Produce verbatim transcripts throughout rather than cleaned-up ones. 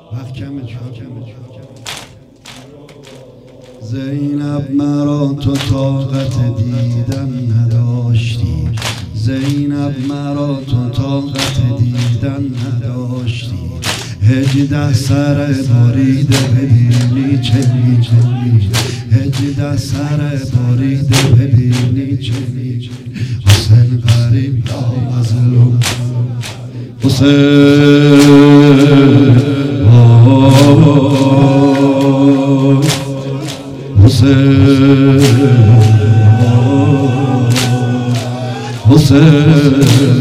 وقت کمه زینب مرا تو طاقت دیدن نداشتی، زینب مرا تو طاقت دیدن نداشتی. هجده سر بریده ببینی چه می‌کنی، هجده سر بریده ببینی چه می‌کنی. حسین غریب یا مظلوم حسین حسین حسین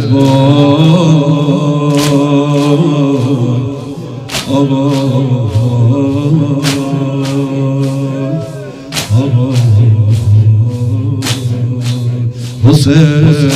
آبا آبا حسین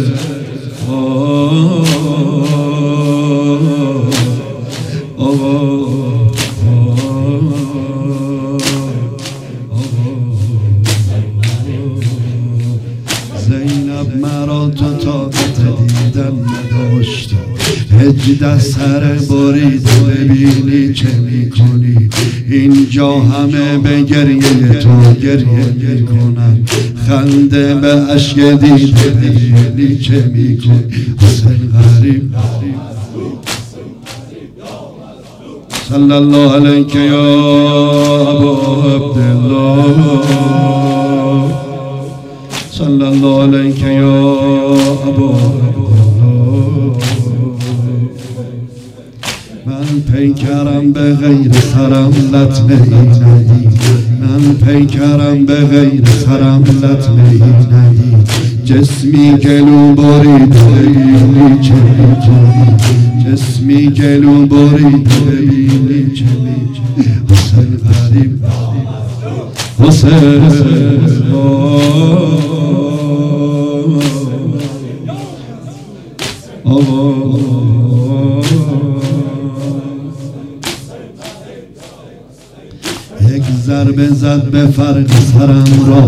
زینب مرا تو طاقت دیدن نداشتی، هجده سر بریده ببینی چه میکنی. اینجا همه به گریه تو گریه میکنن، خنده به عشق دیده ببینی چه میکنی. حسین غریب صلی الله علیک یا ابا عبدالله، صلی الله علیک یا ابا عبدالله. من پیکرم به غیر سرم لطمه ای ندید، من پیکرم به غیر سرم لطمه ای ندید. جسمی گلو برید ببینی چه می‌کنی، جسمی گلو برید ببینی چه می‌کنی. حسین غریب حسین یک ضربه زد به فرق سرم را،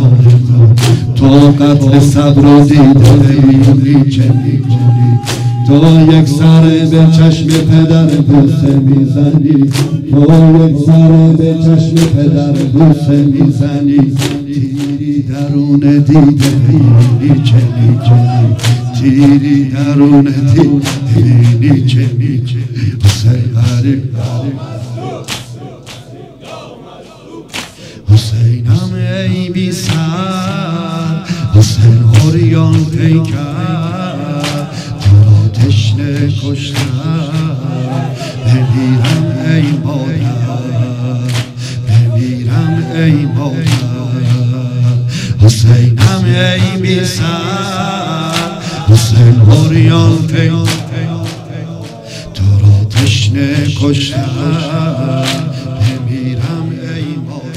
تو قتل صبر و دیده ببینی چه میکنی. تو یک سر به چشم پدر بوسه میزنی، تو یک سر به چشم پدر بوسه میزنی. تیری درون دیده ببینی چه میکنی، تیری درون دیده ببینی چه میکنی. حسین غریب حسینم ای بی سر، حسین اوریان پیکر، تو را تشنه کشتن. بمیرم ای مادر، بمیرم ای مادر. حسینم ای بی سر، حسین اوریان پیکر، تو را تشنه کشتن. بمیرم ای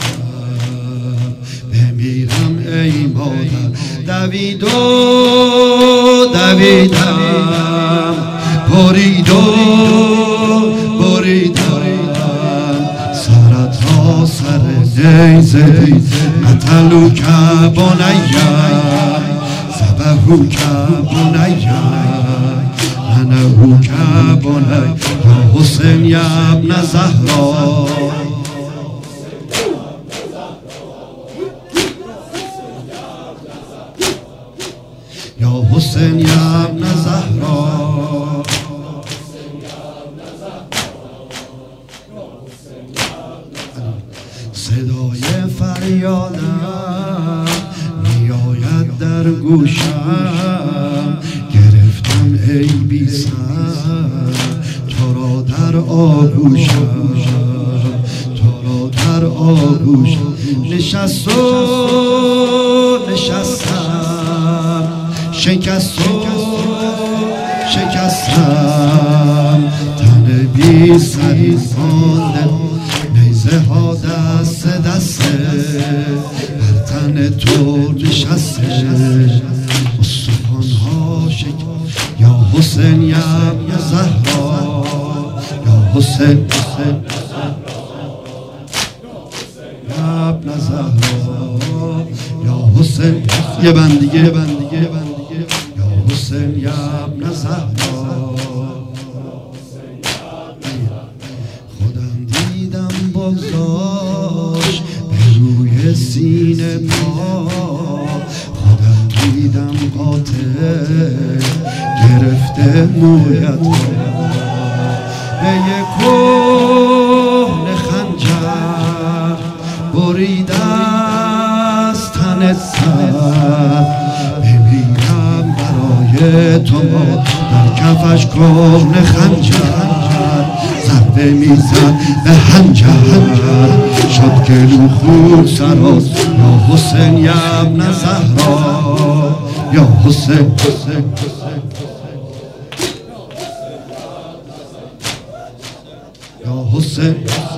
بمیرم ای مادر. دوید و دویدم، برید و بریدم، سرت را سر نیزه قتلو که بنیم، ذبحو که بنیم، منهو که بنیم. یا حسین یا ابن زهرا، یا حسین یا ابن زهرا. صدای فریادم میآید در گوشم، گرفتم ای بی سر تو را در آغوشم، تو را در آغوشم. نشست و نشستم، شکست و شکستم، تن بی سری مانده، نیزه ها دست دسته بر تن تو نشسته، استخوان ها شکست. یا حسین یا ابن زهرا، یا حسین یا ابن زهرا، یا حسین. یه بند دیگه، یه بند دیگه، یه بند دیگه. یا حسین یا ابن زهرا، زیر پا خودم دیدم قاتل گرفته مویت به یک کهنه خنجر بریده از تن سر بمیرم برای تو در کفش کهنه خنجر ضربه میزد به هنجر شد گلو خون سراز یا حسین یا ابن زهرا یا حسین یا حسین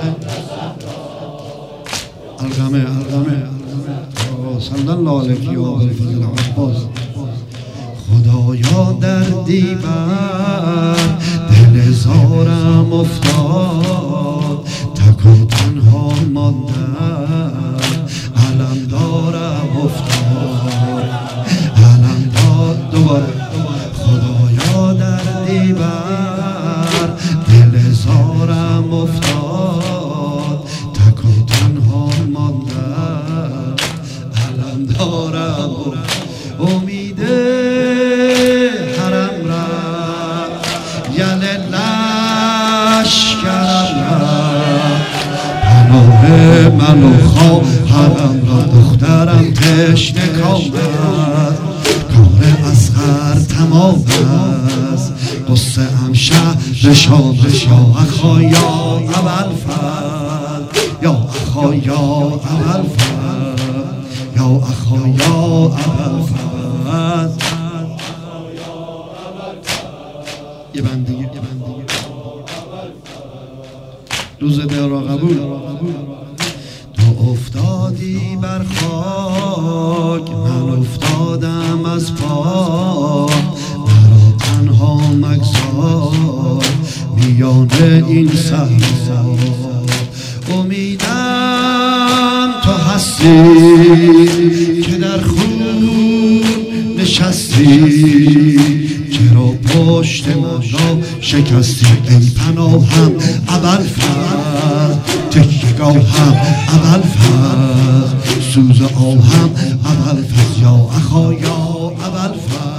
القمه القمه صلی الله علیه و آله فضل عباس خدایا دردی بر دل زارم افتاد تک و تنها ماندم علم دارم افتاد علم داد دوباره خدایا دردی بر دل زارم افتاد تک و تنها ماندم علم دارم امید حرم رفت یل لشکرم رفت پناه من و خواهرم را دخترم تشنه کامد کار اصغر تمام است قصه هم شهر شادش یا اخا یا ابوالفضل یا اخا یا ابوالفضل یا اخا یا ابوالفضل یه بند دیگه روز دل قبول تو افتادی بر خاک من افتادم از پا مرا تنها مگذار میان این صحرا امیدم تو هستی که در خون نشستی چرا پشت من را شکستی ای پناهم ابوالفضل تکیه‌گاهم ابوالفضل سوز آهم ابوالفضل یا اخا یا ابوالفضل